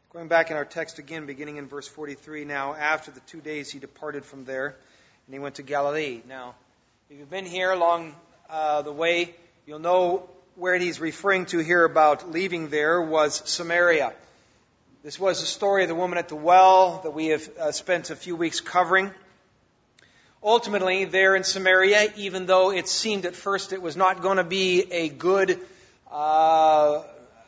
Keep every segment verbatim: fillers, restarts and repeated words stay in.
Going back in our text again, beginning in verse forty-three, now after the two days he departed from there, and he went to Galilee. Now, if you've been here along uh, the way, you'll know where he's referring to here about leaving there was Samaria. This was the story of the woman at the well that we have uh, spent a few weeks covering. Ultimately, there in Samaria, even though it seemed at first it was not going to be a good uh,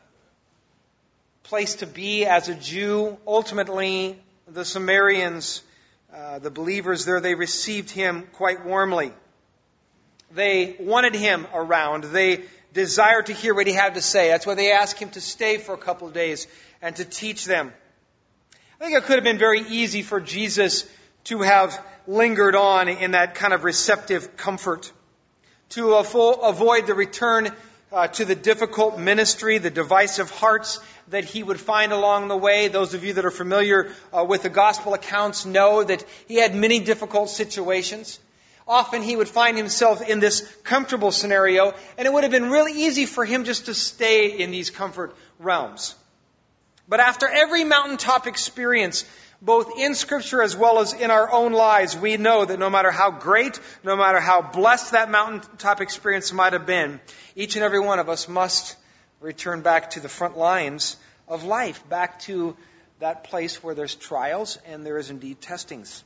place to be as a Jew, ultimately the Samaritans, uh, the believers there, they received him quite warmly. They wanted him around. They desired to hear what he had to say. That's why they asked him to stay for a couple of days and to teach them. I think it could have been very easy for Jesus to have lingered on in that kind of receptive comfort, to avoid the return uh, to the difficult ministry, the divisive hearts that he would find along the way. Those of you that are familiar uh, with the gospel accounts know that he had many difficult situations. Often he would find himself in this comfortable scenario, and it would have been really easy for him just to stay in these comfort realms. But after every mountaintop experience, both in Scripture as well as in our own lives, we know that no matter how great, no matter how blessed that mountaintop experience might have been, each and every one of us must return back to the front lines of life, back to that place where there's trials and there is indeed testings.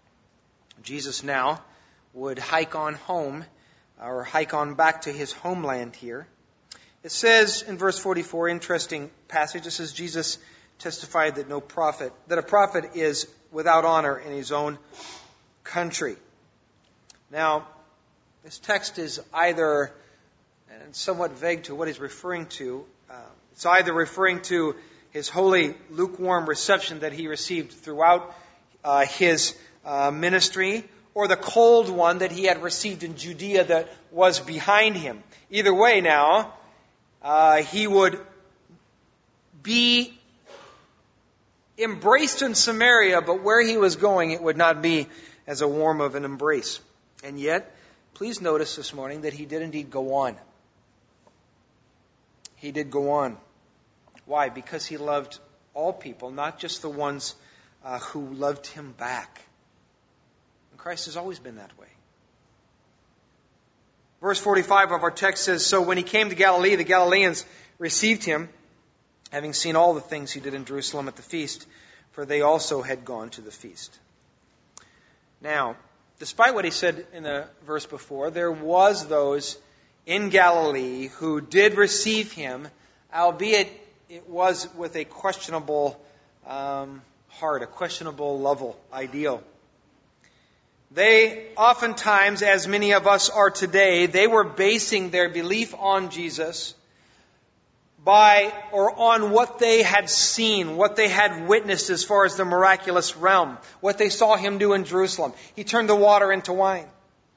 Jesus now would hike on home, or hike on back to his homeland here. It says in verse forty-four, interesting passage, it says, Jesus testified that no prophet, that a prophet is without honor in his own country. Now, this text is either, and somewhat vague to what he's referring to, uh, it's either referring to his holy lukewarm reception that he received throughout uh, his uh, ministry, or the cold one that he had received in Judea that was behind him. Either way now, uh, he would be embraced in Samaria, but where he was going, it would not be as a warm of an embrace. And yet, please notice this morning that he did indeed go on. He did go on. Why? Because he loved all people, not just the ones uh, who loved him back. And Christ has always been that way. Verse forty-five of our text says, so when he came to Galilee, the Galileans received him, having seen all the things he did in Jerusalem at the feast, for they also had gone to the feast. Now, despite what he said in the verse before, there was those in Galilee who did receive him, albeit it was with a questionable um, heart, a questionable level, ideal. They oftentimes, as many of us are today, they were basing their belief on Jesus by or on what they had seen, what they had witnessed as far as the miraculous realm, what they saw him do in Jerusalem. He turned the water into wine.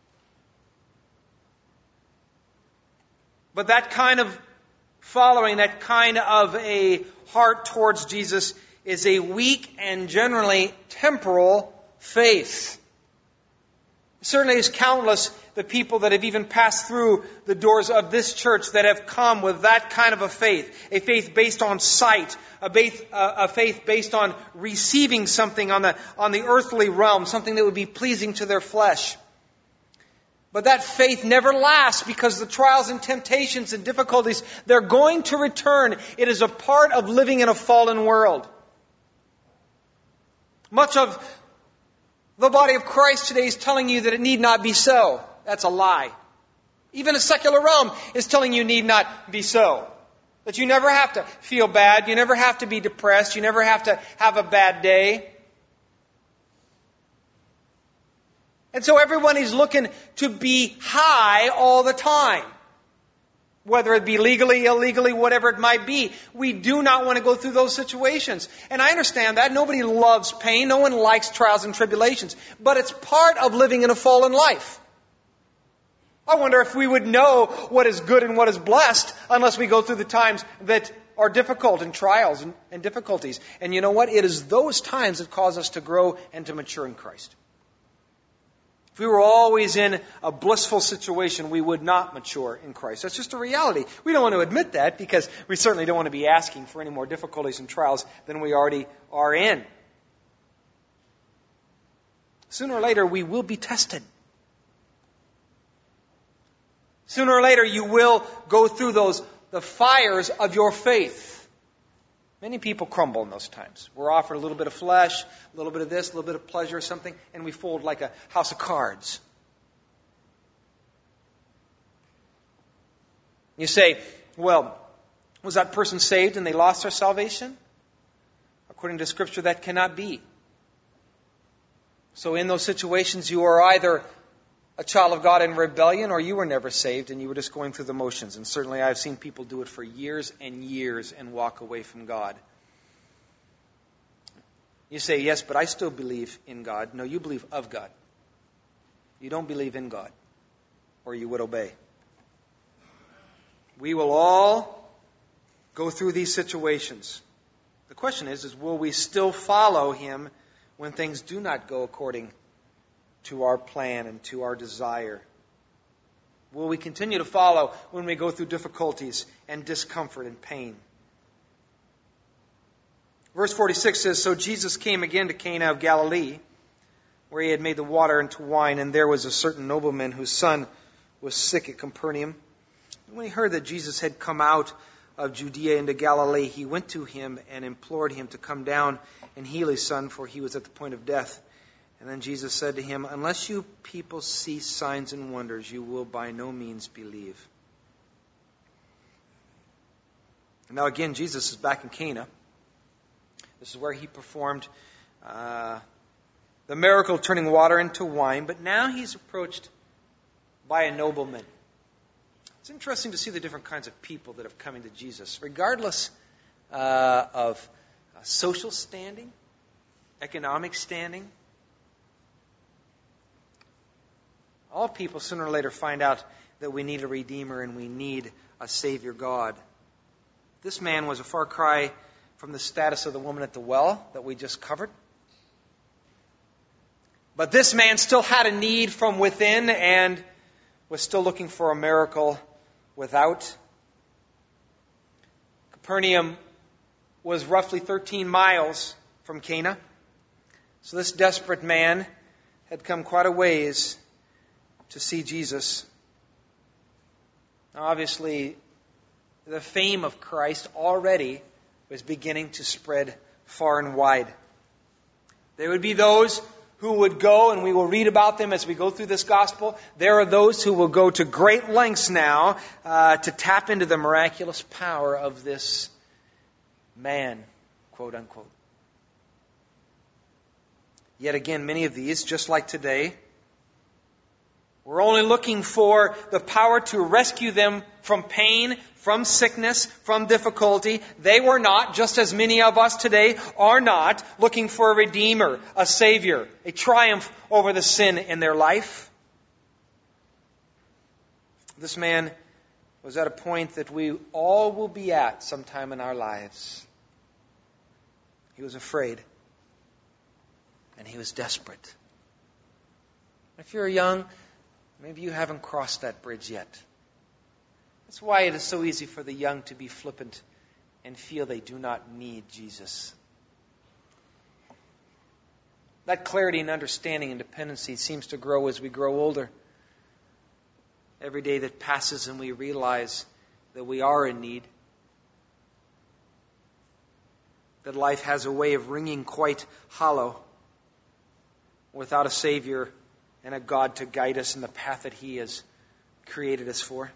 But that kind of following, that kind of a heart towards Jesus is a weak and generally temporal faith. Certainly is countless the people that have even passed through the doors of this church that have come with that kind of a faith. A faith based on sight. A faith, uh, a faith based on receiving something on the, on the earthly realm. Something that would be pleasing to their flesh. But that faith never lasts because the trials and temptations and difficulties, they're going to return. It is a part of living in a fallen world. Much of the body of Christ today is telling you that it need not be so. That's a lie. Even a secular realm is telling you need not be so. That you never have to feel bad. You never have to be depressed. You never have to have a bad day. And so everyone is looking to be high all the time. Whether it be legally, illegally, whatever it might be. We do not want to go through those situations. And I understand that. Nobody loves pain. No one likes trials and tribulations. But it's part of living in a fallen life. I wonder if we would know what is good and what is blessed unless we go through the times that are difficult and trials and, and difficulties. And you know what? It is those times that cause us to grow and to mature in Christ. If we were always in a blissful situation, we would not mature in Christ. That's just a reality. We don't want to admit that because we certainly don't want to be asking for any more difficulties and trials than we already are in. Sooner or later, we will be tested. Sooner or later, you will go through those the fires of your faith. Many people crumble in those times. We're offered a little bit of flesh, a little bit of this, a little bit of pleasure or something, and we fold like a house of cards. You say, well, was that person saved and they lost their salvation? According to Scripture, that cannot be. So in those situations, you are either a child of God in rebellion, or you were never saved and you were just going through the motions. And certainly I've seen people do it for years and years and walk away from God. You say, yes, but I still believe in God. No, you believe of God. You don't believe in God, or you would obey. We will all go through these situations. The question is, is will we still follow Him when things do not go according to our plan and to our desire? Will we continue to follow when we go through difficulties and discomfort and pain? Verse forty-six says, so Jesus came again to Cana of Galilee, where he had made the water into wine, and there was a certain nobleman whose son was sick at Capernaum. And when he heard that Jesus had come out of Judea into Galilee, he went to him and implored him to come down and heal his son, for he was at the point of death. And then Jesus said to him, unless you people see signs and wonders, you will by no means believe. Now again, Jesus is back in Cana. This is where he performed uh, the miracle turning water into wine. But now he's approached by a nobleman. It's interesting to see the different kinds of people that have come into Jesus, regardless uh, of uh, social standing, economic standing. All people sooner or later find out that we need a Redeemer and we need a Savior God. This man was a far cry from the status of the woman at the well that we just covered. But this man still had a need from within and was still looking for a miracle without. Capernaum was roughly thirteen miles from Cana. So this desperate man had come quite a ways to see Jesus. Now, obviously, the fame of Christ already was beginning to spread far and wide. There would be those who would go, and we will read about them as we go through this gospel. There are those who will go to great lengths now uh, to tap into the miraculous power of this man, quote unquote. Yet again, many of these, just like today, we're only looking for the power to rescue them from pain, from sickness, from difficulty. They were not, just as many of us today are not, looking for a Redeemer, a Savior, a triumph over the sin in their life. This man was at a point that we all will be at sometime in our lives. He was afraid. And he was desperate. If you're young, maybe you haven't crossed that bridge yet. That's why it is so easy for the young to be flippant and feel they do not need Jesus. That clarity and understanding and dependency seems to grow as we grow older. Every day that passes and we realize that we are in need. That life has a way of ringing quite hollow without a Savior and a God to guide us in the path that He has created us for.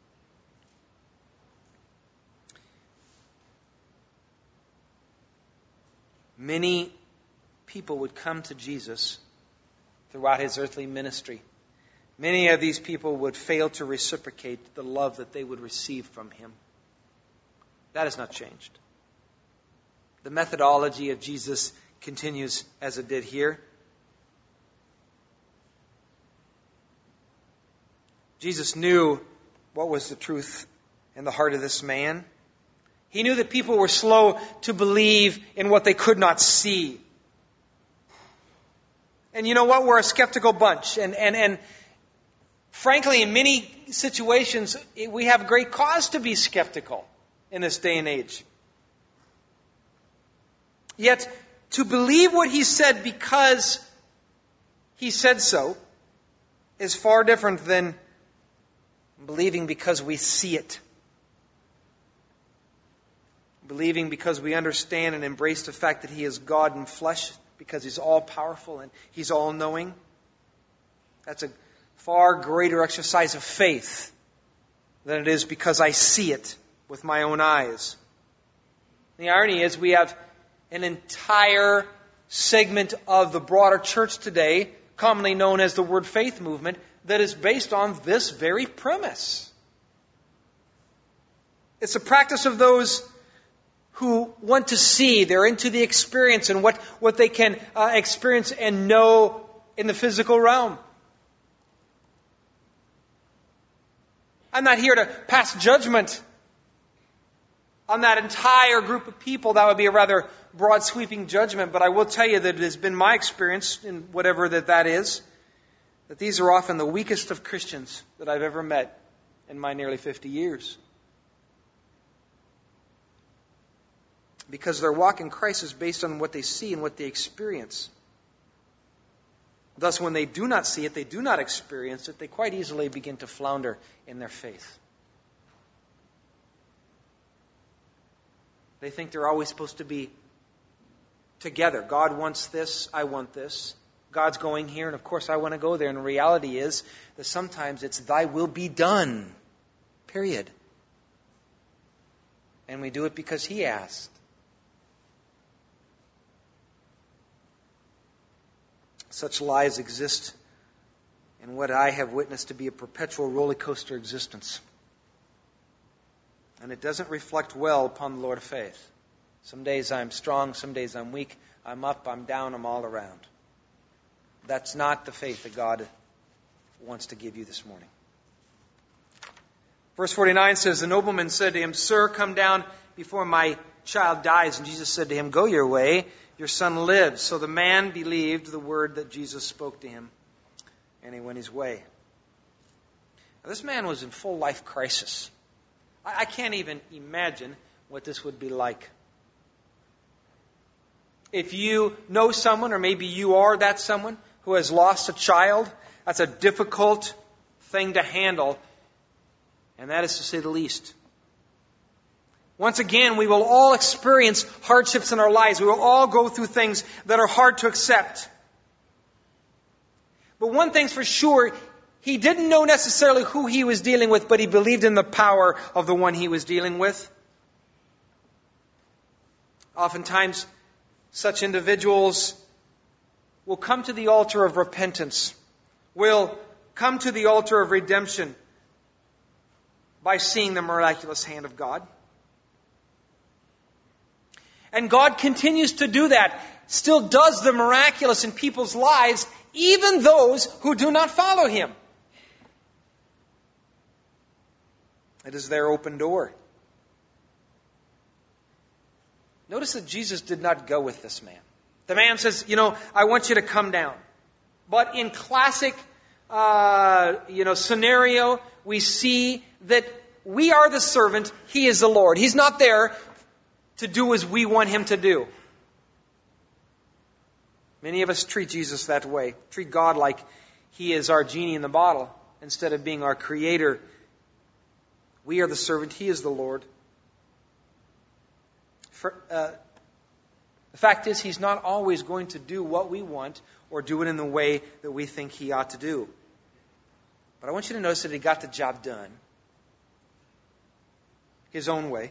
Many people would come to Jesus throughout His earthly ministry. Many of these people would fail to reciprocate the love that they would receive from Him. That has not changed. The methodology of Jesus continues as it did here. Jesus knew what was the truth in the heart of this man. He knew that people were slow to believe in what they could not see. And you know what? We're a skeptical bunch. And, and, and frankly, in many situations, we have great cause to be skeptical in this day and age. Yet, to believe what he said because he said so is far different than believing because we see it. Believing because we understand and embrace the fact that he is God in flesh, because he's all-powerful and he's all-knowing. That's a far greater exercise of faith than it is because I see it with my own eyes. The irony is we have an entire segment of the broader church today, commonly known as the Word Faith movement, that is based on this very premise. It's a practice of those who want to see. They're into the experience and what, what they can uh, experience and know in the physical realm. I'm not here to pass judgment on that entire group of people. That would be a rather broad sweeping judgment, but I will tell you that it has been my experience, in whatever that that is, that these are often the weakest of Christians that I've ever met in my nearly fifty years. Because their walk in Christ is based on what they see and what they experience. Thus, when they do not see it, they do not experience it, they quite easily begin to flounder in their faith. They think they're always supposed to be together. God wants this, I want this. God's going here, and of course I want to go there. And the reality is that sometimes it's thy will be done. Period. And we do it because he asked. Such lies exist in what I have witnessed to be a perpetual roller coaster existence. And it doesn't reflect well upon the Lord of faith. Some days I'm strong, some days I'm weak. I'm up, I'm down, I'm all around. That's not the faith that God wants to give you this morning. Verse forty-nine says, the nobleman said to him, Sir, come down before my child dies. And Jesus said to him, Go your way, your son lives. So the man believed the word that Jesus spoke to him, and he went his way. Now, this man was in full life crisis. I can't even imagine what this would be like. If you know someone, or maybe you are that someone who has lost a child, that's a difficult thing to handle, and that is to say the least. Once again, we will all experience hardships in our lives. We will all go through things that are hard to accept. But one thing's for sure, he didn't know necessarily who he was dealing with, but he believed in the power of the one he was dealing with. Oftentimes, such individuals will come to the altar of repentance, will come to the altar of redemption by seeing the miraculous hand of God. And God continues to do that, still does the miraculous in people's lives, even those who do not follow him. It is their open door. Notice that Jesus did not go with this man. The man says, you know, I want you to come down. But in classic, uh, you know, scenario, we see that we are the servant, he is the Lord. He's not there to do as we want him to do. Many of us treat Jesus that way. Treat God like he is our genie in the bottle instead of being our creator. We are the servant, he is the Lord. For, uh, the fact is, he's not always going to do what we want or do it in the way that we think he ought to do. But I want you to notice that he got the job done his own way.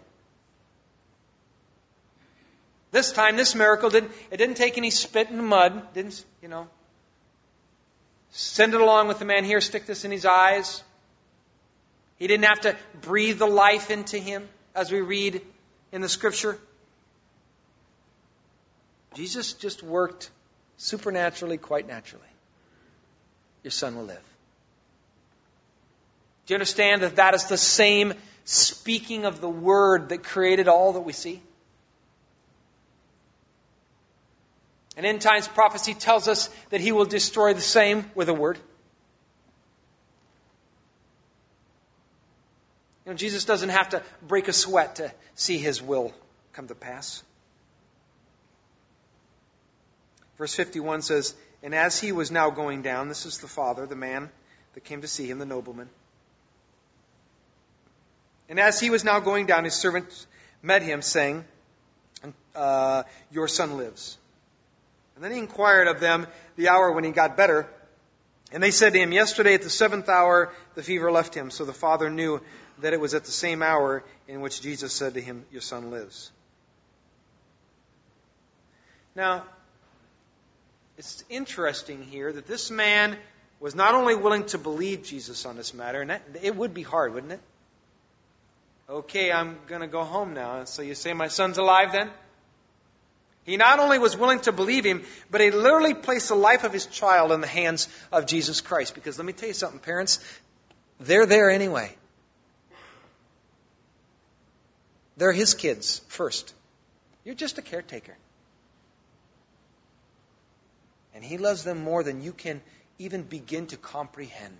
This time, this miracle didn't it didn't take any spit and mud. Didn't, you know, send it along with the man here, stick this in his eyes. He didn't have to breathe the life into him, as we read in the Scripture. Jesus just worked supernaturally, quite naturally. Your son will live. Do you understand that that is the same speaking of the Word that created all that we see? And end times prophecy tells us that He will destroy the same with a word. You know, Jesus doesn't have to break a sweat to see His will come to pass. Verse fifty-one says, "And as He was now going down," this is the father, the man that came to see Him, the nobleman. "And as He was now going down, His servant met Him, saying, uh, Your son lives. And then He inquired of them the hour when he got better. And they said to Him, Yesterday at the seventh hour the fever left him. So the father knew that it was at the same hour in which Jesus said to him, Your son lives." Now, it's interesting here that this man was not only willing to believe Jesus on this matter, and that, it would be hard, wouldn't it? Okay, I'm going to go home now. So you say my son's alive then? He not only was willing to believe Him, but he literally placed the life of his child in the hands of Jesus Christ. Because let me tell you something, parents, they're there anyway. They're His kids first. You're just a caretaker. And He loves them more than you can even begin to comprehend.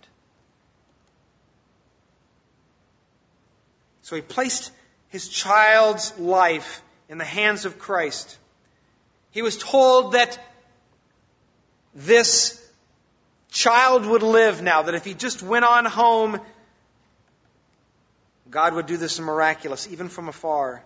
So He placed His child's life in the hands of Christ. He was told that this child would live now, that if he just went on home, God would do this miraculous, even from afar.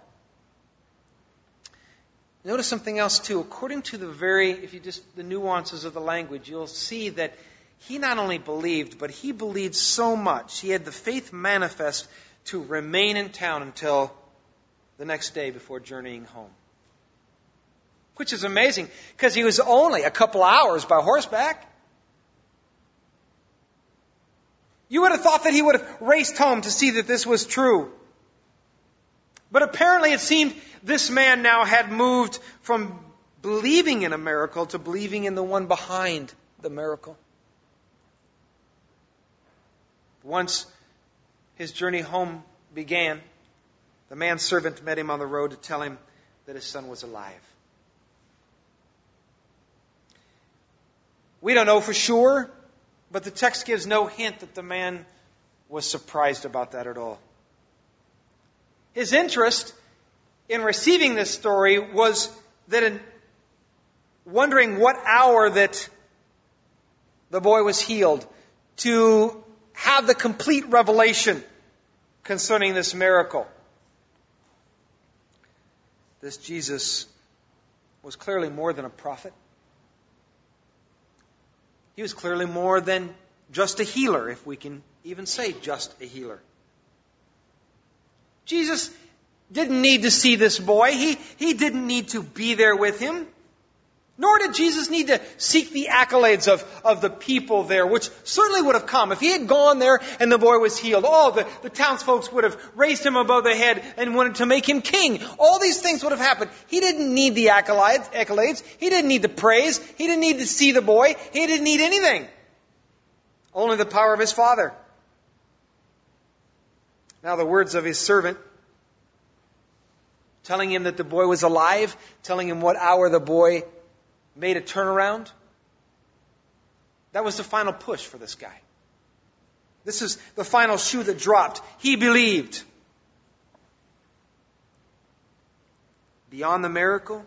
Notice something else too. According to the very, if you just, the nuances of the language, you'll see that he not only believed, but he believed so much. He had the faith manifest to remain in town until the next day before journeying home. Which is amazing, because he was only a couple hours by horseback. You would have thought that he would have raced home to see that this was true. But apparently it seemed this man now had moved from believing in a miracle to believing in the one behind the miracle. Once his journey home began, the man's servant met him on the road to tell him that his son was alive. We don't know for sure, but the text gives no hint that the man was surprised about that at all. His interest in receiving this story was that in wondering what hour that the boy was healed, to have the complete revelation concerning this miracle. This Jesus was clearly more than a prophet. He was clearly more than just a healer, if we can even say just a healer. Jesus didn't need to see this boy. He, he didn't need to be there with him. Nor did Jesus need to seek the accolades of, of the people there, which certainly would have come. If he had gone there and the boy was healed, oh, the, the townsfolk would have raised him above the head and wanted to make him king. All these things would have happened. He didn't need the accolades. accolades. He didn't need the praise. He didn't need to see the boy. He didn't need anything. Only the power of his Father. Now the words of his servant, telling him that the boy was alive, telling him what hour the boy made a turnaround. That was the final push for this guy. This is the final shoe that dropped. He believed. Beyond the miracle,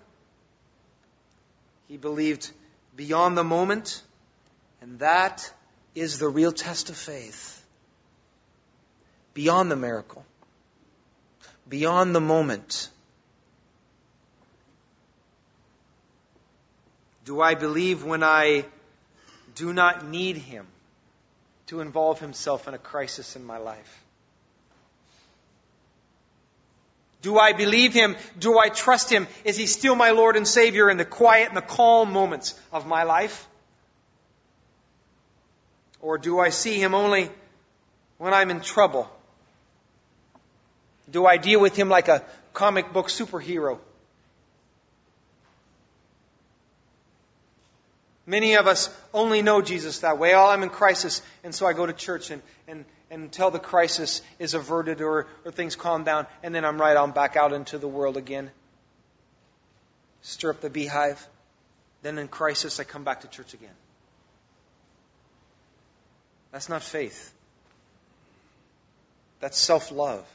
he believed beyond the moment, and that is the real test of faith. Beyond the miracle, beyond the moment. Do I believe when I do not need Him to involve Himself in a crisis in my life? Do I believe Him? Do I trust Him? Is He still my Lord and Savior in the quiet and the calm moments of my life? Or do I see Him only when I'm in trouble? Do I deal with Him like a comic book superhero? Many of us only know Jesus that way. Oh, I'm in crisis, and so I go to church and, and, and until the crisis is averted or, or things calm down, and then I'm right on back out into the world again. Stir up the beehive. Then in crisis, I come back to church again. That's not faith. That's self-love.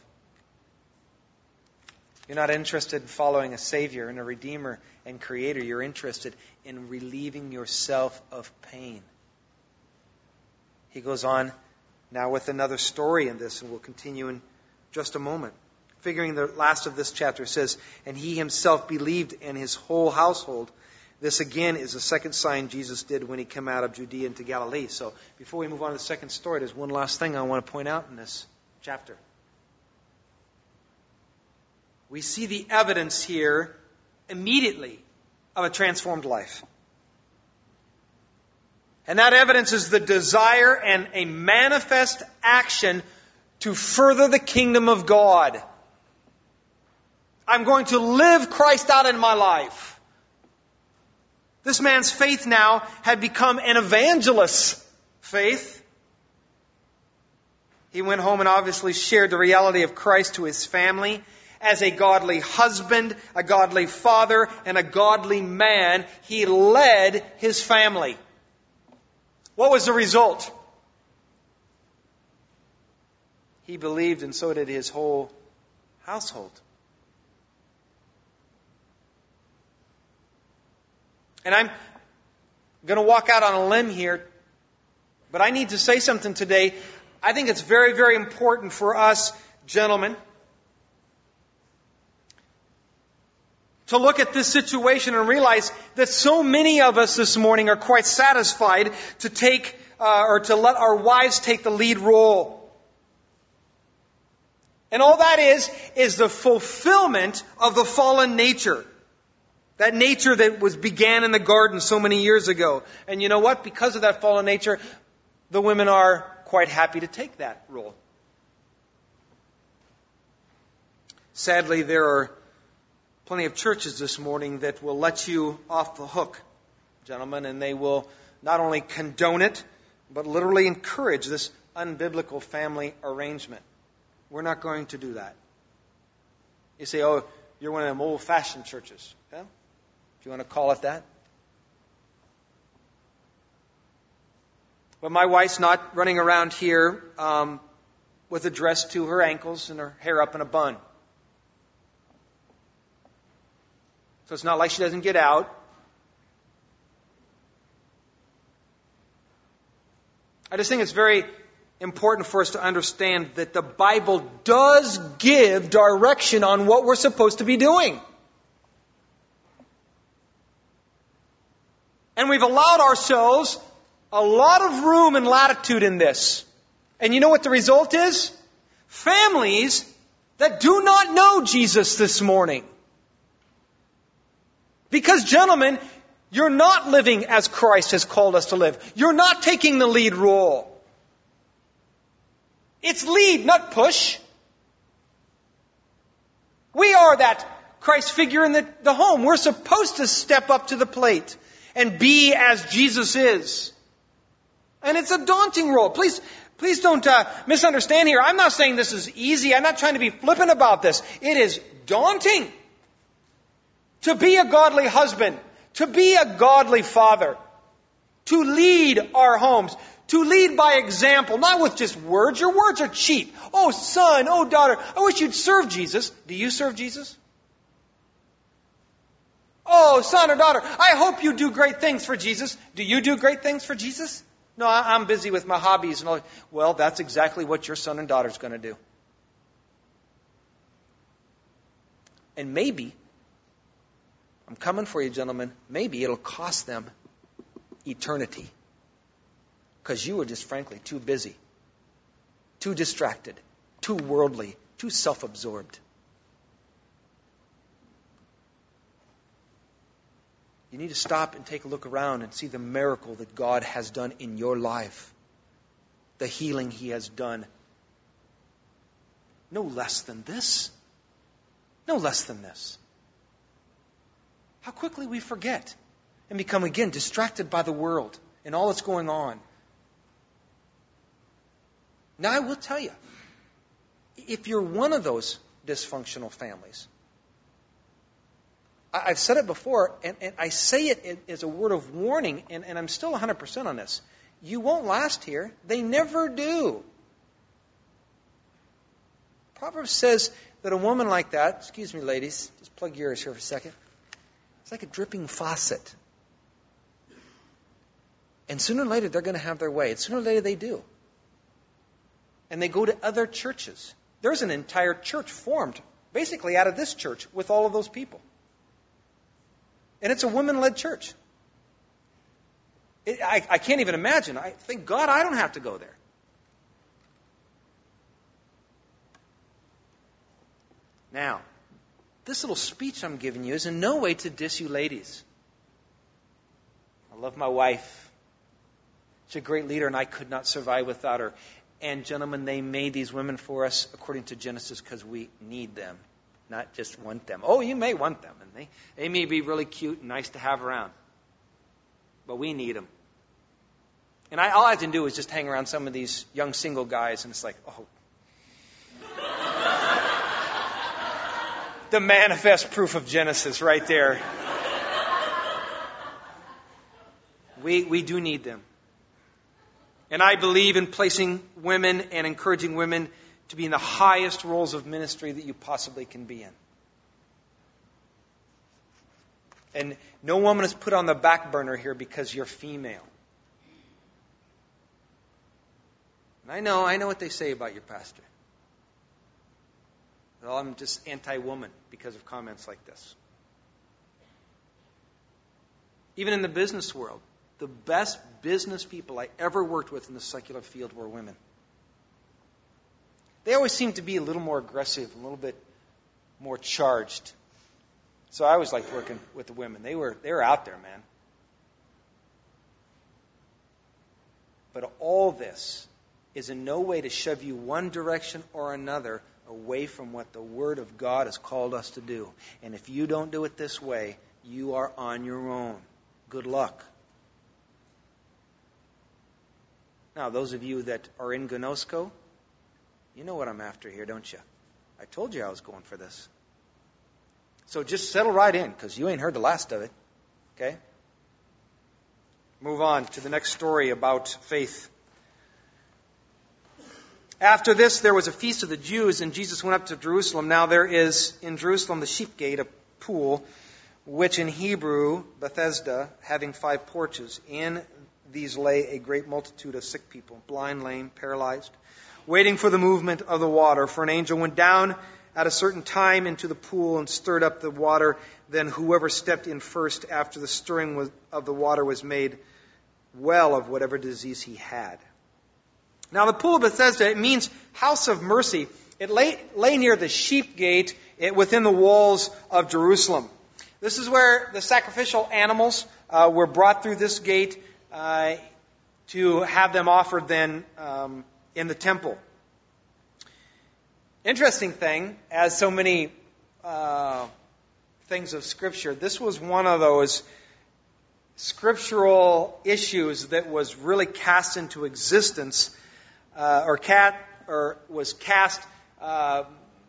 You're not interested in following a Savior and a Redeemer and Creator. You're interested in relieving yourself of pain. He goes on now with another story in this, and we'll continue in just a moment. Figuring the last of this chapter says, and he himself believed in his whole household. This again is the second sign Jesus did when he came out of Judea into Galilee. So before we move on to the second story, there's one last thing I want to point out in this chapter. We see the evidence here immediately of a transformed life. And that evidence is the desire and a manifest action to further the kingdom of God. I'm going to live Christ out in my life. This man's faith now had become an evangelist's faith. He went home and obviously shared the reality of Christ to his family. As a godly husband, a godly father, and a godly man, he led his family. What was the result? He believed, and so did his whole household. And I'm going to walk out on a limb here, but I need to say something today. I think it's very, very important for us, gentlemen, to look at this situation and realize that so many of us this morning are quite satisfied to take uh, or to let our wives take the lead role. And all that is, is the fulfillment of the fallen nature. That nature that was began in the garden so many years ago. And you know what? Because of that fallen nature, the women are quite happy to take that role. Sadly, there are plenty of churches this morning that will let you off the hook, gentlemen, and they will not only condone it, but literally encourage this unbiblical family arrangement. We're not going to do that. You say, oh, you're one of them old-fashioned churches. Yeah? If you want to call it that. But my wife's not running around here um, with a dress to her ankles and her hair up in a bun. So it's not like she doesn't get out. I just think it's very important for us to understand that the Bible does give direction on what we're supposed to be doing. And we've allowed ourselves a lot of room and latitude in this. And you know what the result is? Families that do not know Jesus this morning. Because, gentlemen, you're not living as Christ has called us to live. You're not taking the lead role. It's lead, not push. We are that Christ figure in the, the home. We're supposed to step up to the plate and be as Jesus is. And it's a daunting role. Please, please don't uh, misunderstand here. I'm not saying this is easy. I'm not trying to be flippant about this. It is daunting. To be a godly husband, to be a godly father, to lead our homes, to lead by example, not with just words. Your words are cheap. Oh, son, oh, daughter, I wish you'd serve Jesus. Do you serve Jesus? Oh, son or daughter, I hope you do great things for Jesus. Do you do great things for Jesus? No, I'm busy with my hobbies. And all. Well, that's exactly what your son and daughter is going to do. And maybe, I'm coming for you, gentlemen, maybe it'll cost them eternity. Because you were just frankly too busy, too distracted, too worldly, too self-absorbed. You need to stop and take a look around and see the miracle that God has done in your life. The healing He has done. No less than this. No less than this. How quickly we forget and become again distracted by the world and all that's going on. Now I will tell you, if you're one of those dysfunctional families, I've said it before, and, and I say it as a word of warning, and, and I'm still one hundred percent on this. You won't last here. They never do. Proverbs says that a woman like that, excuse me, ladies, just plug your ears here for a second. It's like a dripping faucet. And sooner or later, they're going to have their way. And sooner or later, they do. And they go to other churches. There's an entire church formed, basically out of this church, with all of those people. And it's a women-led church. It, I, I can't even imagine. I thank God I don't have to go there. Now, this little speech I'm giving you is in no way to diss you ladies. I love my wife. She's a great leader, and I could not survive without her. And gentlemen, they made these women for us according to Genesis because we need them, not just want them. Oh, you may want them, and they, they may be really cute and nice to have around. But we need them. And I, all I have to do is just hang around some of these young single guys, and it's like, oh. The manifest proof of Genesis right there. We, we do need them. And I believe in placing women and encouraging women to be in the highest roles of ministry that you possibly can be in. And no woman is put on the back burner here because you're female. And I know, I know what they say about your pastor. Well, I'm just anti-woman because of comments like this. Even in the business world, the best business people I ever worked with in the secular field were women. They always seemed to be a little more aggressive, a little bit more charged. So I always liked working with the women. They were they were out there, man. But all this is in no way to shove you one direction or another away from what the Word of God has called us to do. And if you don't do it this way, you are on your own. Good luck. Now, those of you that are in Gnosko, you know what I'm after here, don't you? I told you I was going for this. So just settle right in, because you ain't heard the last of it. Okay? Move on to the next story about faith. After this, there was a feast of the Jews, and Jesus went up to Jerusalem. Now there is in Jerusalem the sheep gate, a pool, which in Hebrew, Bethesda, having five porches. In these lay a great multitude of sick people, blind, lame, paralyzed, waiting for the movement of the water. For an angel went down at a certain time into the pool and stirred up the water. Then whoever stepped in first after the stirring of the water was made well of whatever disease he had. Now the pool of Bethesda, it means house of mercy. It lay, lay near the sheep gate within the walls of Jerusalem. This is where the sacrificial animals uh, were brought through this gate uh, to have them offered then um, in the temple. Interesting thing, as so many uh, things of Scripture, this was one of those scriptural issues that was really cast into existence, uh, or cat, or was cast. Uh,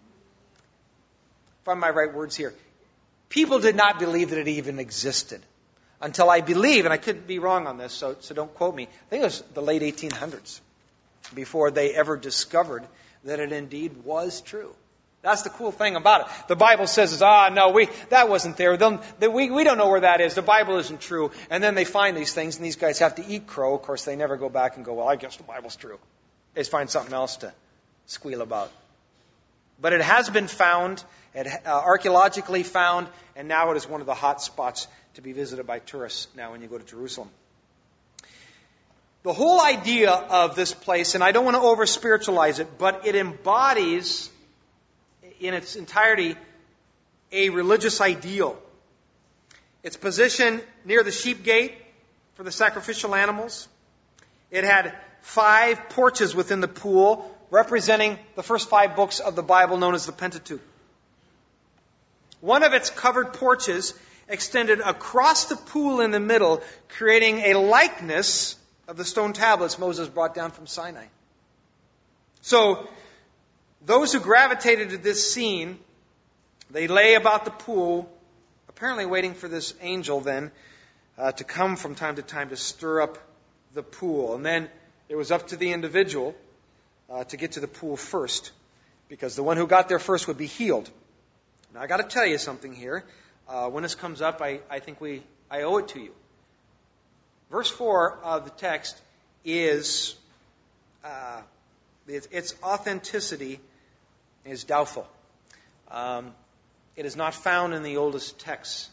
find my right words here. People did not believe that it even existed until I believe, and I could be wrong on this, so so don't quote me. I think it was the late eighteen hundreds before they ever discovered that it indeed was true. That's the cool thing about it. The Bible says, ah, no, we that wasn't there. They'll, they, we, we don't know where that is. The Bible isn't true. And then they find these things, and these guys have to eat crow. Of course, they never go back and go, well, I guess the Bible's true. They just find something else to squeal about. But it has been found, it, uh, archaeologically found, and now it is one of the hot spots to be visited by tourists now when you go to Jerusalem. The whole idea of this place, and I don't want to over-spiritualize it, but it embodies in its entirety a religious ideal. It's positioned near the sheep gate for the sacrificial animals. It had five porches within the pool, representing the first five books of the Bible known as the Pentateuch. One of its covered porches extended across the pool in the middle, creating a likeness of the stone tablets Moses brought down from Sinai. So, those who gravitated to this scene, they lay about the pool, apparently waiting for this angel then uh, to come from time to time to stir up the pool. And then it was up to the individual uh, to get to the pool first, because the one who got there first would be healed. Now, I got to tell you something here. Uh, when this comes up, I, I think we I owe it to you. Verse four of the text is, uh, its, its authenticity is doubtful. Um, it is not found in the oldest texts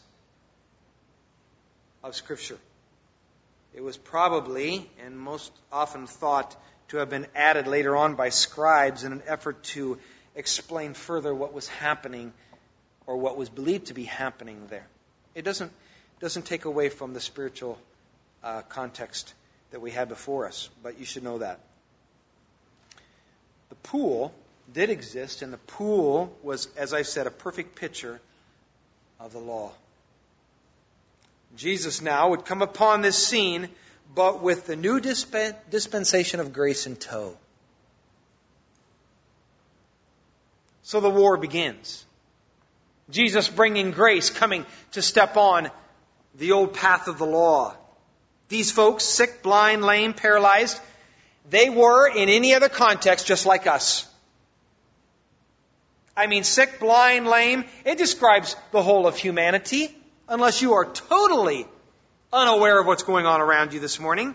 of Scripture. It was probably, and most often thought, to have been added later on by scribes in an effort to explain further what was happening or what was believed to be happening there. It doesn't, doesn't take away from the spiritual uh, context that we had before us, but you should know that. The pool did exist, and the pool was, as I said, a perfect picture of the law. Jesus now would come upon this scene, but with the new disp- dispensation of grace in tow. So the war begins. Jesus bringing grace, coming to step on the old path of the law. These folks, sick, blind, lame, paralyzed, they were, in any other context, just like us. I mean, sick, blind, lame, it describes the whole of humanity, unless you are totally unaware of what's going on around you this morning.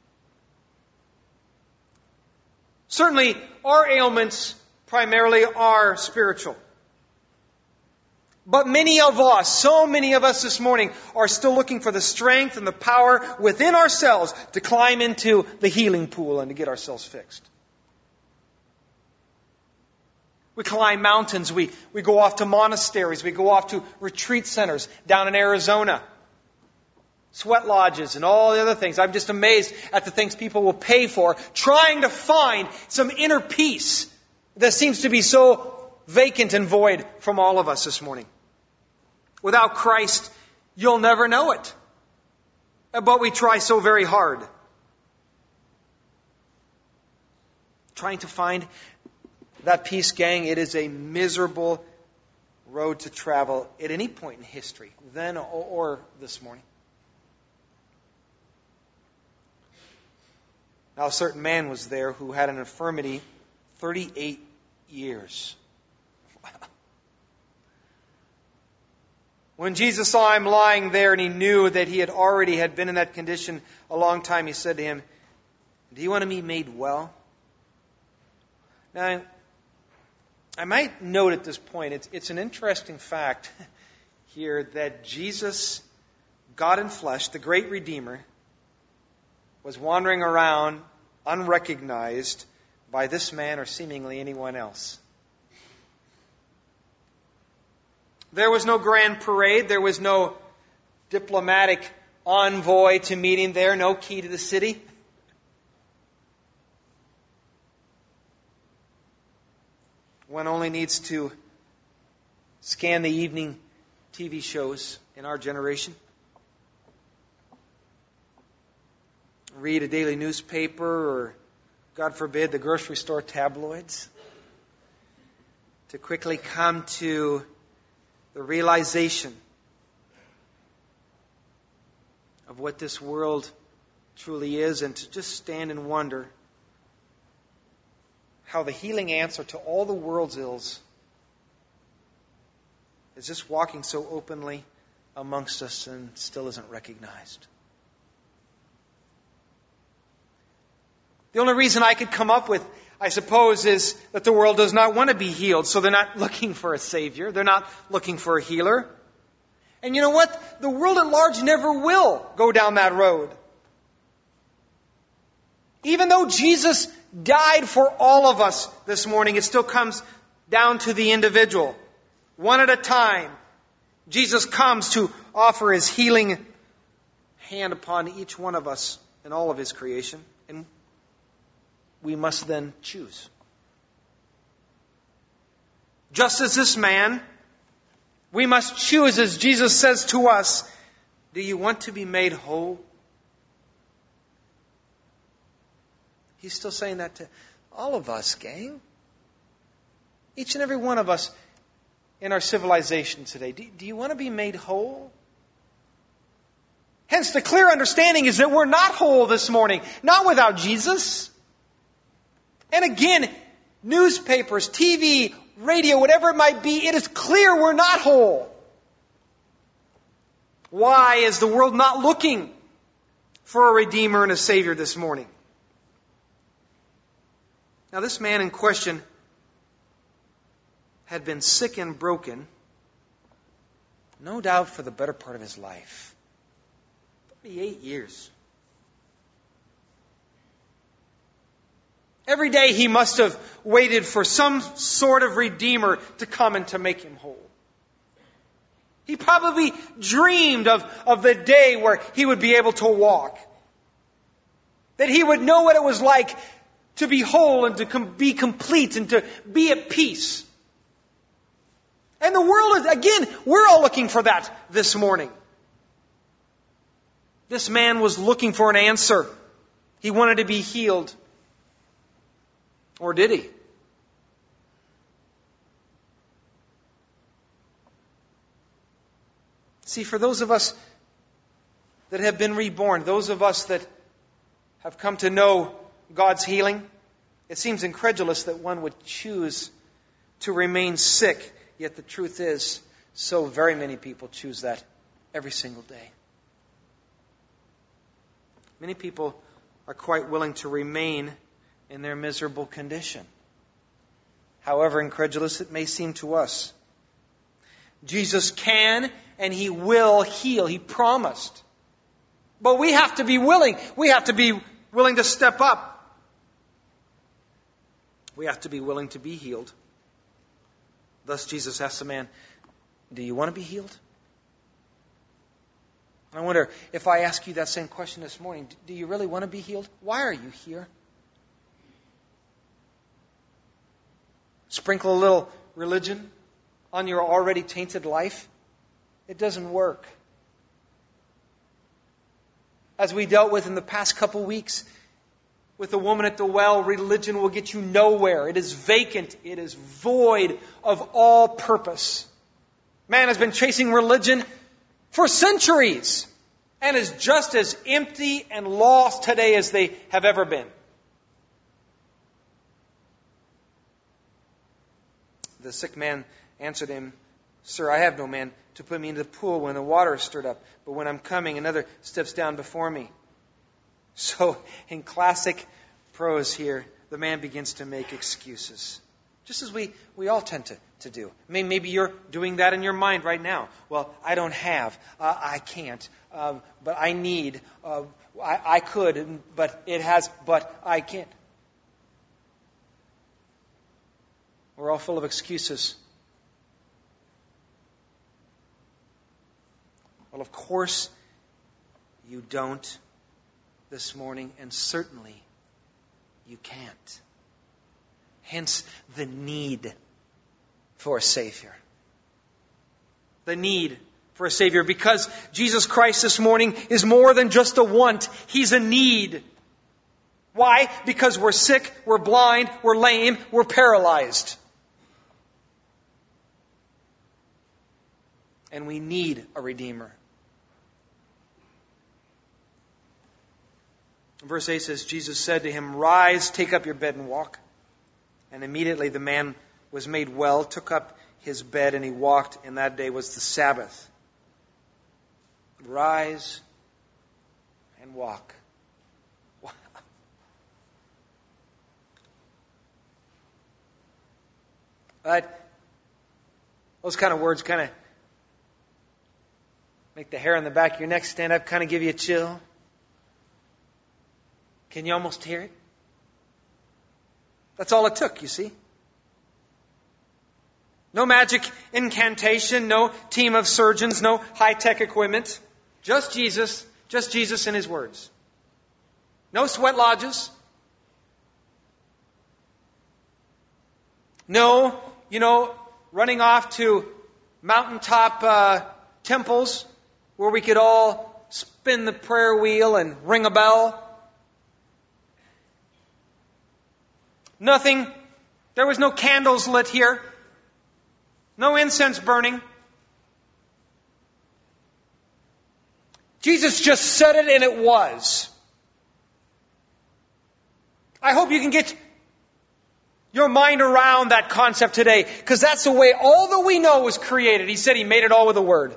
Certainly, our ailments primarily are spiritual. But many of us, so many of us this morning, are still looking for the strength and the power within ourselves to climb into the healing pool and to get ourselves fixed. We climb mountains, we, we go off to monasteries, we go off to retreat centers down in Arizona, sweat lodges and all the other things. I'm just amazed at the things people will pay for, trying to find some inner peace that seems to be so vacant and void from all of us this morning. Without Christ, you'll never know it. But we try so very hard. Trying to find that peace, gang, it is a miserable road to travel at any point in history, then or, or this morning. Now, a certain man was there who had an infirmity thirty-eight years. When Jesus saw him lying there and he knew that he had already had been in that condition a long time, he said to him, "Do you want to be made well?" Now, I might note at this point, it's, it's an interesting fact here that Jesus, God in flesh, the great Redeemer, was wandering around unrecognized by this man or seemingly anyone else. There was no grand parade. There was no diplomatic envoy to meet him there. No key to the city. One only needs to scan the evening T V shows in our generation, read a daily newspaper, or, God forbid, the grocery store tabloids, to quickly come to the realization of what this world truly is, and to just stand and wonder how the healing answer to all the world's ills is just walking so openly amongst us and still isn't recognized. The only reason I could come up with, I suppose, is that the world does not want to be healed, so they're not looking for a Savior. They're not looking for a healer. And you know what? The world at large never will go down that road. Even though Jesus died for all of us this morning, it still comes down to the individual. One at a time, Jesus comes to offer His healing hand upon each one of us and all of His creation. And we must then choose. Just as this man, we must choose, as Jesus says to us, do you want to be made whole? He's still saying that to all of us, gang. Each and every one of us in our civilization today. Do, do you want to be made whole? Hence, the clear understanding is that we're not whole this morning, not without Jesus. And again, newspapers, T V, radio, whatever it might be, it is clear we're not whole. Why is the world not looking for a Redeemer and a Savior this morning? Now, this man in question had been sick and broken, no doubt for the better part of his life. thirty-eight years. Every day he must have waited for some sort of Redeemer to come and to make him whole. He probably dreamed of, of the day where he would be able to walk. That he would know what it was like to be whole and to com- be complete and to be at peace. And the world is, again, we're all looking for that this morning. This man was looking for an answer. He wanted to be healed. Or did he? See, for those of us that have been reborn, those of us that have come to know God's healing, it seems incredulous that one would choose to remain sick. Yet the truth is, so very many people choose that every single day. Many people are quite willing to remain in their miserable condition, however incredulous it may seem to us. Jesus can and He will heal. He promised. But we have to be willing. We have to be willing to step up. We have to be willing to be healed. Thus Jesus asked the man, do you want to be healed? I wonder if I ask you that same question this morning, do you really want to be healed? Why are you here? Sprinkle a little religion on your already tainted life? It doesn't work. As we dealt with in the past couple weeks with the woman at the well, religion will get you nowhere. It is vacant. It is void of all purpose. Man has been chasing religion for centuries and is just as empty and lost today as they have ever been. The sick man answered him, Sir, I have no man to put me into the pool when the water is stirred up, but when I'm coming, another steps down before me. So, in classic prose here, the man begins to make excuses. Just as we, we all tend to, to do. I mean, maybe you're doing that in your mind right now. Well, I don't have. Uh, I can't. Um, but I need. Uh, I, I could, but it has, but I can't. We're all full of excuses. Well, of course, you don't this morning, and certainly you can't. Hence, the need for a Savior. The need for a Savior, because Jesus Christ this morning is more than just a want. He's a need. Why? Because we're sick, we're blind, we're lame, we're paralyzed. And we need a Redeemer. Verse eight says, Jesus said to him, Rise, take up your bed and walk. And immediately the man was made well, took up his bed, and he walked, and that day was the Sabbath. Rise and walk. Wow. But those kind of words kind of make the hair on the back of your neck stand up, kind of give you a chill. Can you almost hear it? That's all it took, you see. No magic incantation, no team of surgeons, no high-tech equipment. Just Jesus, just Jesus and His words. No sweat lodges. No, you know, running off to mountaintop uh, temples where we could all spin the prayer wheel and ring a bell. Nothing. There was no candles lit here. No incense burning. Jesus just said it and it was. I hope you can get your mind around that concept today, because that's the way all that we know was created. He said He made it all with a word.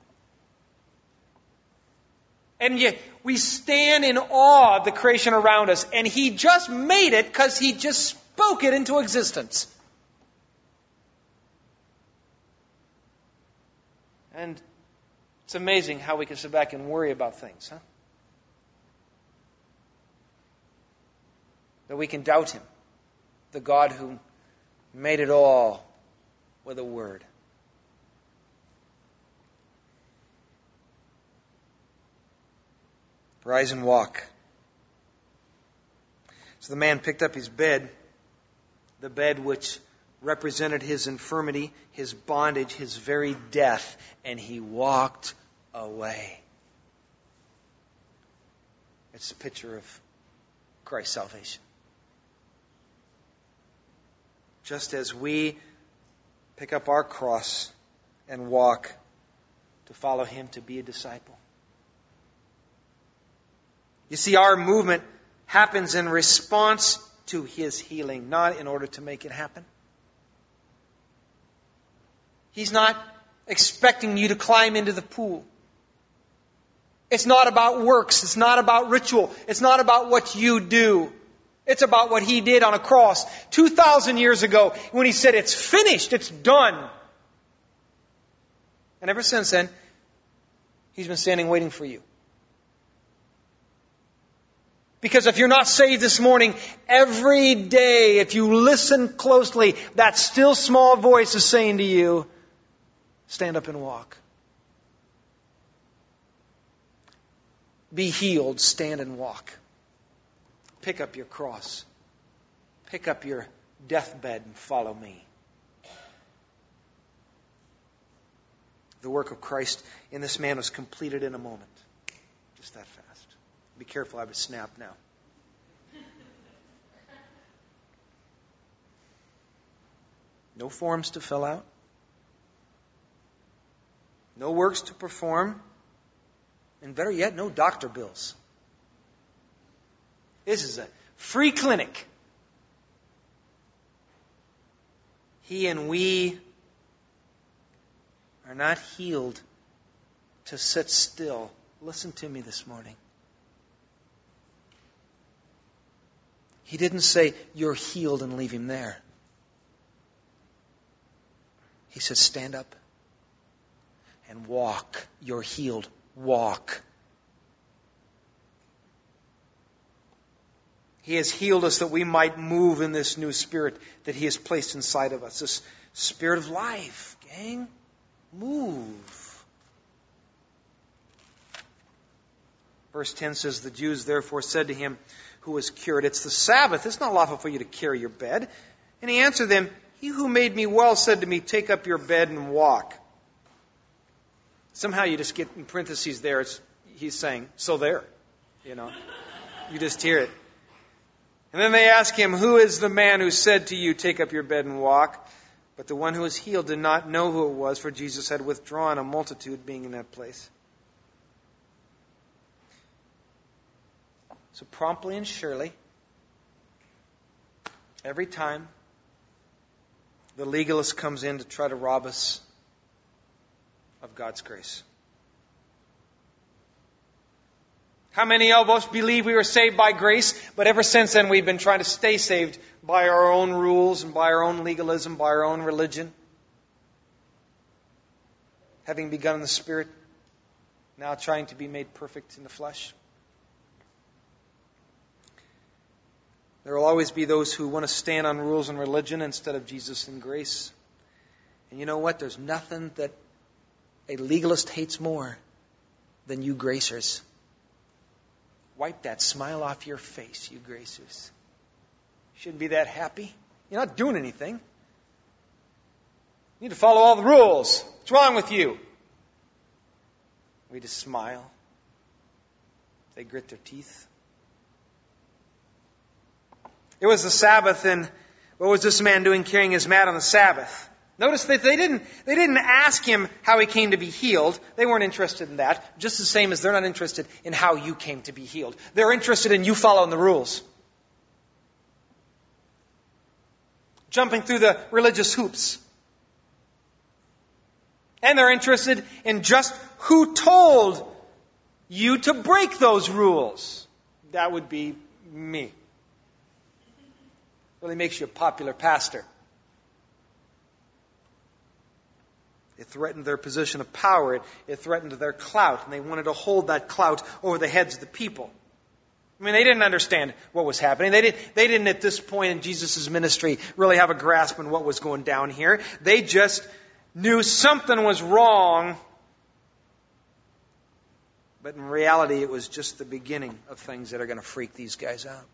And yet we stand in awe of the creation around us, and He just made it because He just spoke it into existence. And it's amazing how we can sit back and worry about things, huh? That we can doubt Him, the God who made it all with a word. Rise and walk. So the man picked up his bed, the bed which represented his infirmity, his bondage, his very death, and he walked away. It's a picture of Christ's salvation. Just as we pick up our cross and walk to follow Him, to be a disciple. You see, our movement happens in response to His healing, not in order to make it happen. He's not expecting you to climb into the pool. It's not about works. It's not about ritual. It's not about what you do. It's about what He did on a cross two thousand years ago when He said, it's finished, it's done. And ever since then, He's been standing waiting for you. Because if you're not saved this morning, every day, if you listen closely, that still small voice is saying to you, stand up and walk. Be healed, stand and walk. Pick up your cross. Pick up your deathbed and follow me. The work of Christ in this man was completed in a moment. Just that fast. Be careful, I have a snap now. No forms to fill out. No works to perform. And better yet, no doctor bills. This is a free clinic. He and we are not healed to sit still. Listen to me this morning. He didn't say, you're healed, and leave him there. He said, stand up and walk. You're healed. Walk. He has healed us that we might move in this new spirit that He has placed inside of us. This spirit of life, gang. Move. Verse ten says, the Jews therefore said to him who was cured, it's the Sabbath. It's not lawful for you to carry your bed. And he answered them, he who made me well said to me, take up your bed and walk. Somehow you just get in parentheses there, it's, he's saying, so there. You know, you just hear it. And then they ask him, who is the man who said to you, take up your bed and walk? But the one who was healed did not know who it was, for Jesus had withdrawn, a multitude being in that place. So promptly and surely, every time the legalist comes in to try to rob us of God's grace. How many of us believe we were saved by grace, but ever since then we've been trying to stay saved by our own rules and by our own legalism, by our own religion? Having begun in the Spirit, now trying to be made perfect in the flesh. There will always be those who want to stand on rules and religion instead of Jesus and grace. And you know what? There's nothing that a legalist hates more than you gracers. Wipe that smile off your face, you gracers. You shouldn't be that happy. You're not doing anything. You need to follow all the rules. What's wrong with you? We just smile. They grit their teeth. It was the Sabbath, and what was this man doing carrying his mat on the Sabbath? Notice that they didn't, they didn't ask him how he came to be healed. They weren't interested in that. Just the same as they're not interested in how you came to be healed. They're interested in you following the rules. Jumping through the religious hoops. And they're interested in just who told you to break those rules. That would be me. Really makes you a popular pastor. It threatened their position of power. It, it threatened their clout. And they wanted to hold that clout over the heads of the people. I mean, they didn't understand what was happening. They didn't, they didn't at this point in Jesus' ministry really have a grasp on what was going down here. They just knew something was wrong. But in reality, it was just the beginning of things that are going to freak these guys out.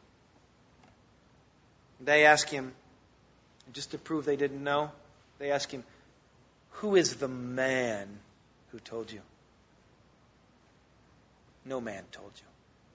They ask him, just to prove they didn't know, they ask him, who is the man who told you? No man told you.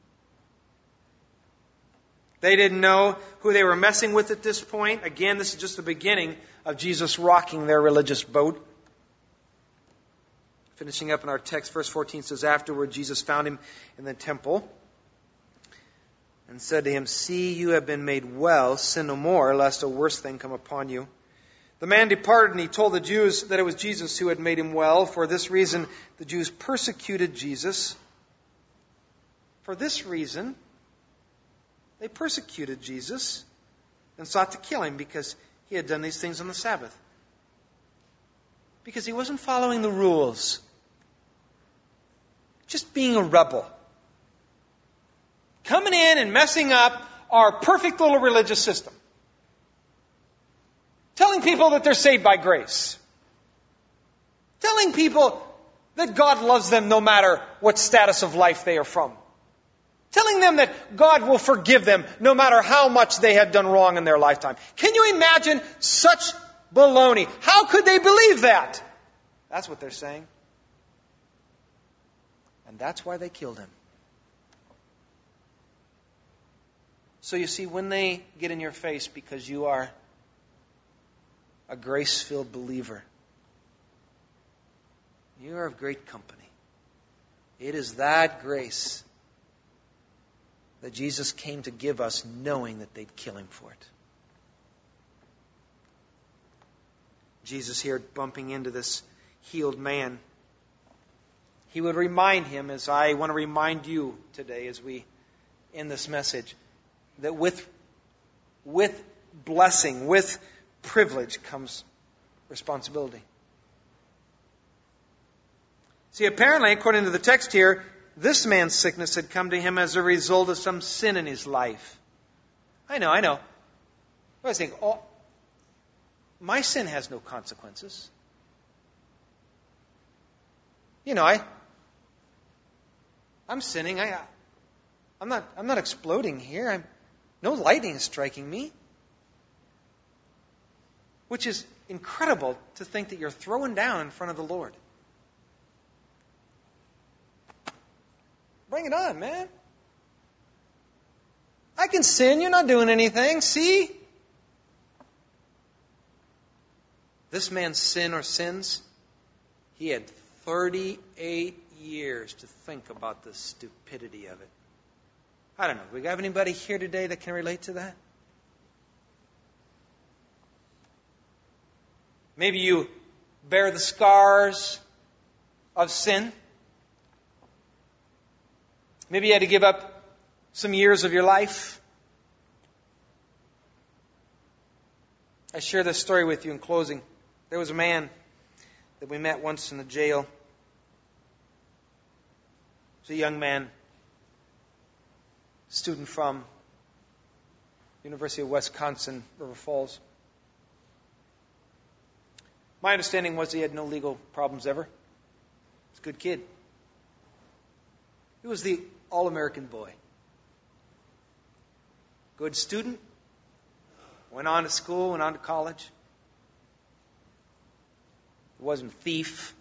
They didn't know who they were messing with at this point. Again, this is just the beginning of Jesus rocking their religious boat. Finishing up in our text, verse fourteen says, afterward Jesus found him in the temple and said to him, see, you have been made well. Sin no more, lest a worse thing come upon you. The man departed, and he told the Jews that it was Jesus who had made him well. For this reason, the Jews persecuted Jesus. For this reason, they persecuted Jesus and sought to kill him because he had done these things on the Sabbath. Because he wasn't following the rules. Just being a rebel. Coming in and messing up our perfect little religious system. Telling people that they're saved by grace. Telling people that God loves them no matter what status of life they are from. Telling them that God will forgive them no matter how much they have done wrong in their lifetime. Can you imagine such baloney? How could they believe that? That's what they're saying. And that's why they killed him. So you see, when they get in your face because you are a grace-filled believer, you are of great company. It is that grace that Jesus came to give us, knowing that they'd kill him for it. Jesus here bumping into this healed man. He would remind him, as I want to remind you today as we end this message, that with, with blessing, with privilege comes responsibility. See, apparently, according to the text here, this man's sickness had come to him as a result of some sin in his life. I know, I know. I was thinking, oh, my sin has no consequences. You know, I, I'm sinning. I, I'm not, I'm not exploding here. I'm, no lightning is striking me. Which is incredible to think that you're throwing down in front of the Lord. Bring it on, man. I can sin. You're not doing anything. See? This man's sin or sins, he had thirty-eight years to think about the stupidity of it. I don't know. Do we have anybody here today that can relate to that? Maybe you bear the scars of sin. Maybe you had to give up some years of your life. I share this story with you in closing. There was a man that we met once in the jail. He was a young man, student from University of Wisconsin, River Falls. My understanding was he had no legal problems ever. He's a good kid. He was the all-American boy. Good student. Went on to school, went on to college. He wasn't a thief.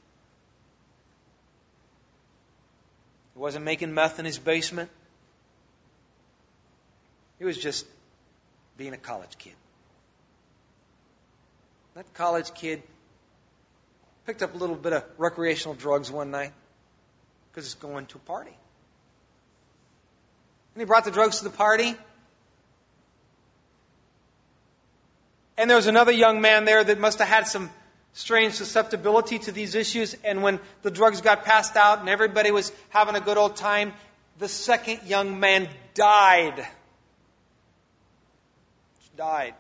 He wasn't making meth in his basement. He was just being a college kid. That college kid picked up a little bit of recreational drugs one night because he's going to a party. And he brought the drugs to the party. And there was another young man there that must have had some strange susceptibility to these issues. And when the drugs got passed out and everybody was having a good old time, the second young man died. Just died.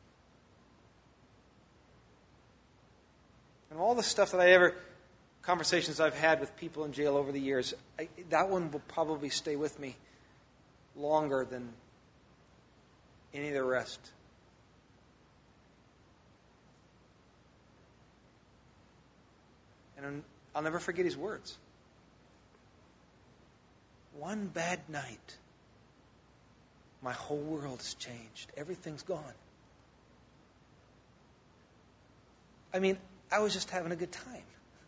And all the stuff that I ever, conversations I've had with people in jail over the years, I, that one will probably stay with me longer than any of the rest. And I'll never forget his words. One bad night, my whole world has changed. Everything's gone. I mean, I was just having a good time.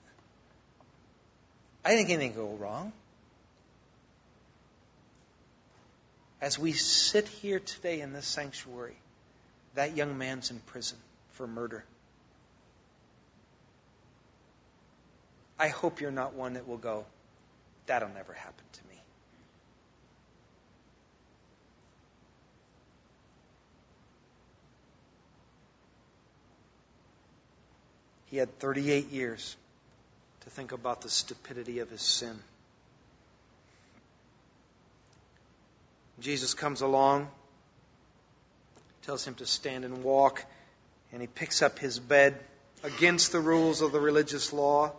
I didn't think anything could go wrong. As we sit here today in this sanctuary, that young man's in prison for murder. I hope you're not one that will go, that'll never happen to me. He had thirty-eight years to think about the stupidity of his sin. Jesus comes along, tells him to stand and walk, and he picks up his bed against the rules of the religious law.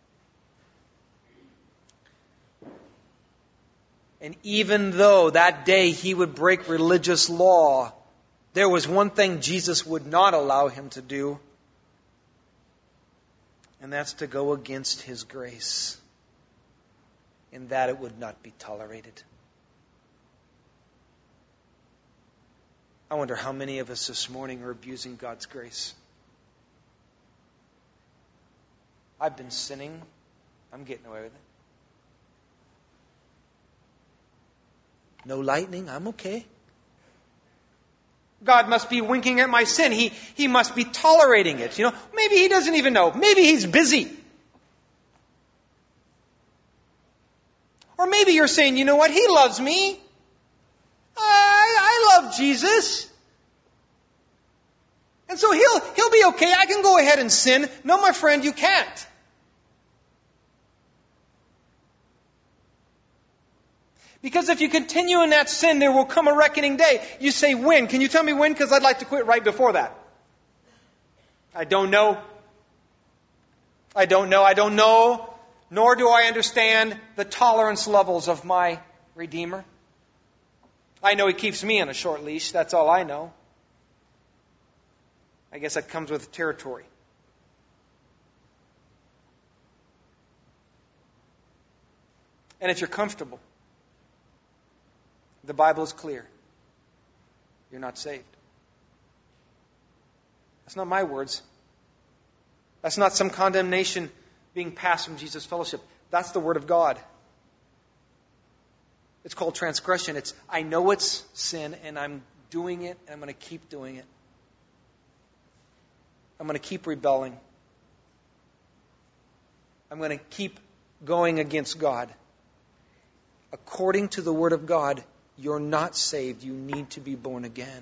And even though that day he would break religious law, there was one thing Jesus would not allow him to do. And that's to go against His grace. In that it would not be tolerated. I wonder how many of us this morning are abusing God's grace. I've been sinning. I'm getting away with it. No lightning. I'm okay. God must be winking at my sin. He, he must be tolerating it. You know, maybe He doesn't even know. Maybe He's busy. Or maybe you're saying, you know what? He loves me. I, I love Jesus. And so he'll, he'll be okay. I can go ahead and sin. No, my friend, you can't. Because if you continue in that sin, there will come a reckoning day. You say, when? Can you tell me when? Because I'd like to quit right before that. I don't know. I don't know. I don't know. Nor do I understand the tolerance levels of my Redeemer. I know He keeps me on a short leash. That's all I know. I guess that comes with territory. And if you're comfortable, the Bible is clear. You're not saved. That's not my words. That's not some condemnation being passed from Jesus' fellowship. That's the Word of God. It's called transgression. It's, I know it's sin, and I'm doing it, and I'm going to keep doing it. I'm going to keep rebelling. I'm going to keep going against God. According to the Word of God, you're not saved. You need to be born again.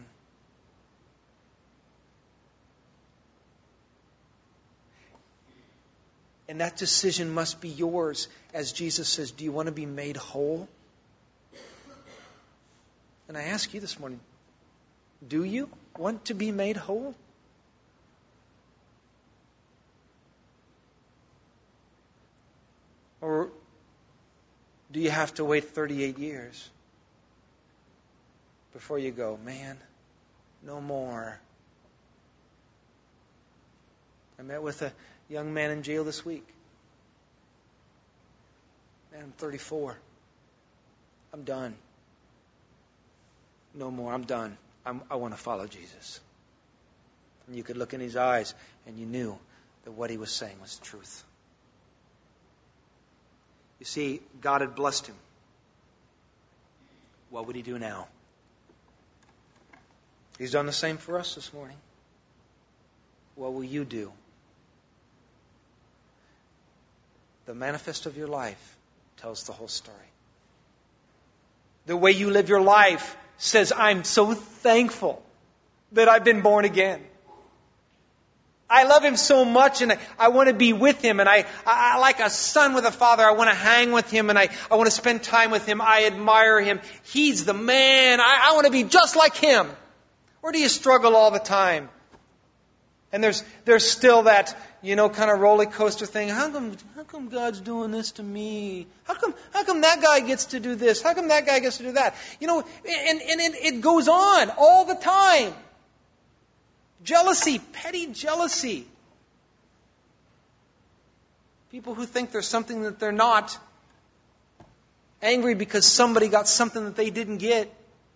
And that decision must be yours. As Jesus says, do you want to be made whole? And I ask you this morning, do you want to be made whole? Or do you have to wait thirty-eight years before you go, man, no more? I met with a young man in jail this week. Man, I'm thirty-four. I'm done. No more. I'm done. I'm, I want to follow Jesus. And you could look in his eyes and you knew that what he was saying was the truth. You see, God had blessed him. What would he do now? He's done the same for us this morning. What will you do? The manifest of your life tells the whole story. The way you live your life says, I'm so thankful that I've been born again. I love Him so much, and I, I want to be with Him, and I, I, like a son with a father, I want to hang with Him, and I, I want to spend time with Him. I admire Him. He's the man. I, I want to be just like Him. Or do you struggle all the time? And there's there's still that, you know, kind of roller coaster thing. How come how come God's doing this to me? How come how come that guy gets to do this? How come that guy gets to do that? You know, and, and it, it goes on all the time. Jealousy, petty jealousy. People who think they're something that they're not. Angry because somebody got something that they didn't get.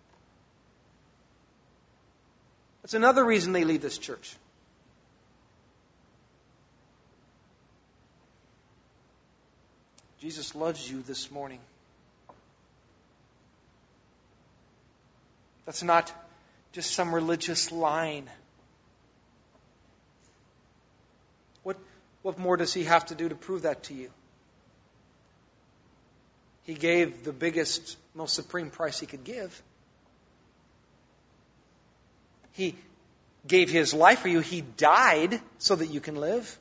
That's another reason they leave this church. Jesus loves you this morning. That's not just some religious line. What, what more does He have to do to prove that to you? He gave the biggest, most supreme price He could give. He gave His life for you. He died so that you can live.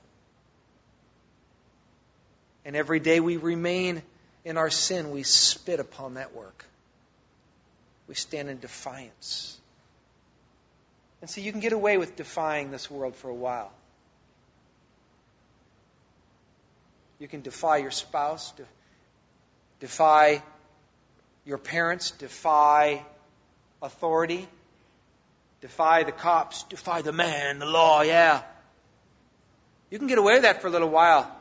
And every day we remain in our sin, we spit upon that work. We stand in defiance. And so you can get away with defying this world for a while. You can defy your spouse, de- defy your parents, defy authority, defy the cops, defy the man, the law, yeah. You can get away with that for a little while.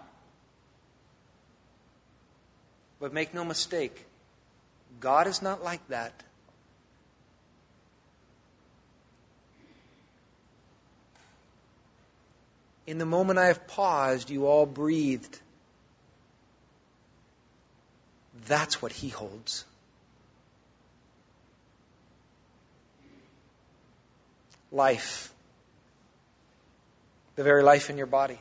But make no mistake, God is not like that. In the moment I have paused, you all breathed. That's what He holds. Life. The very life in your body.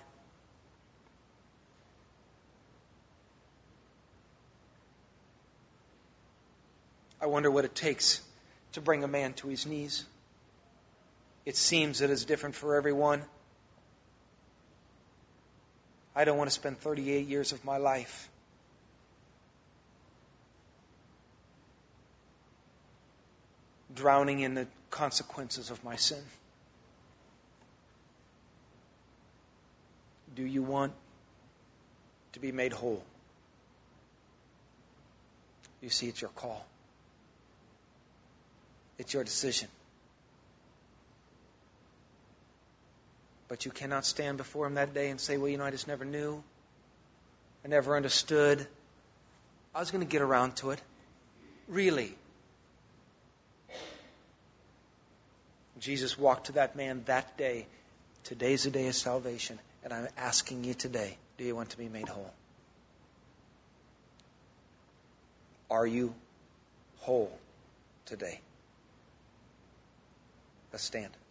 I wonder what it takes to bring a man to his knees. It seems that it's different for everyone. I don't want to spend thirty-eight years of my life drowning in the consequences of my sin. Do you want to be made whole? You see, it's your call. It's your decision. But you cannot stand before Him that day and say, well, you know, I just never knew. I never understood. I was going to get around to it. Really? Jesus walked to that man that day. Today's the day of salvation. And I'm asking you today, do you want to be made whole? Are you whole today? Let's stand.